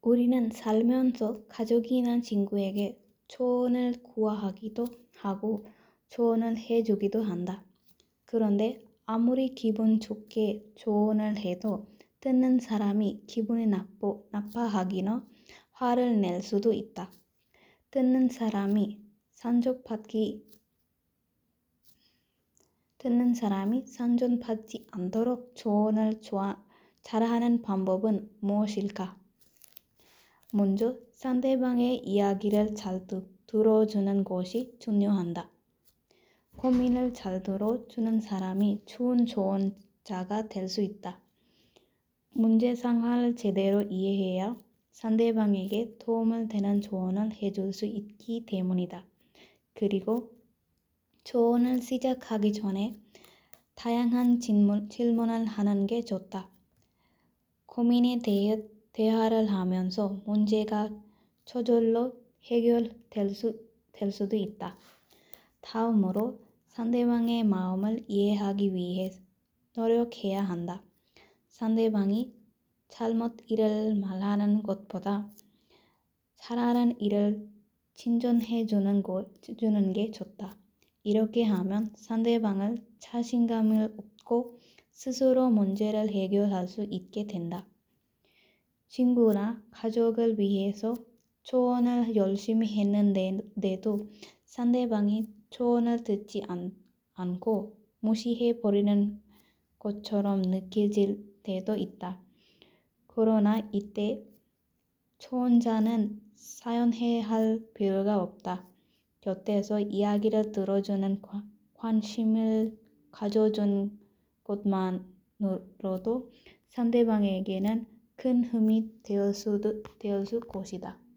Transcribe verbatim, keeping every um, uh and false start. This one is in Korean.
우리는 살면서 가족이나 친구에게 조언을 구하기도 하고 조언을 해주기도 한다. 그런데 아무리 기분 좋게 조언을 해도 듣는 사람이 기분이 나빠, 나빠하거나 화를 낼 수도 있다. 듣는 사람이 상처받기 듣는 사람이 상처받지 않도록 조언을 좋아, 잘하는 방법은 무엇일까? 먼저 상대방의 이야기를 잘 들어주는 것이 중요하다. 고민을 잘 들어주는 사람이 좋은 조언자가 될 수 있다. 문제 상황을 제대로 이해해야 상대방에게 도움을 되는 조언을 해줄 수 있기 때문이다. 그리고 조언을 시작하기 전에 다양한 질문, 질문을 하는 게 좋다. 고민에 대해 대화를 하면서 문제가 저절로 해결될 수, 될 수도 있다. 다음으로 상대방의 마음을 이해하기 위해 노력해야 한다. 상대방이 잘못 일을 말하는 것보다 잘하는 일을 칭찬해 주는, 주는 게 좋다. 이렇게 하면 상대방을 자신감을 얻고 스스로 문제를 해결할 수 있게 된다. 친구나 가족을 위해서 조언을 열심히 했는데도 상대방이 조언을 듣지 않, 않고 무시해버리는 것처럼 느껴질 때도 있다. 그러나 이때 조언자는 사연해야 할 필요가 없다. 곁에서 이야기를 들어주는 관심을 가져준 것만으로도 상대방에게는 큰 힘이 되었을 것이다.